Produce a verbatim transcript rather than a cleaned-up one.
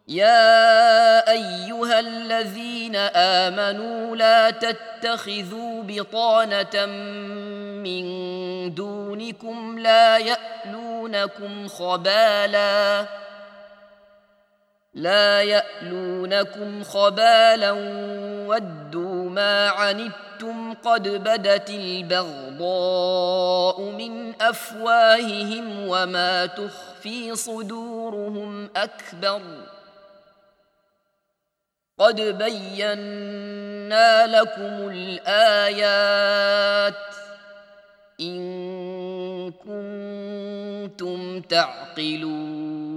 يا أيها الذين آمنوا لا تتخذوا بطانة من دونكم لا يألونكم خبالا لا يألونكم خبالا ودوا ما عنتم قد بدت البغضاء من أفواههم وما تخفي صدورهم أكبر قد بينا لكم الآيات إن كنتم تعقلون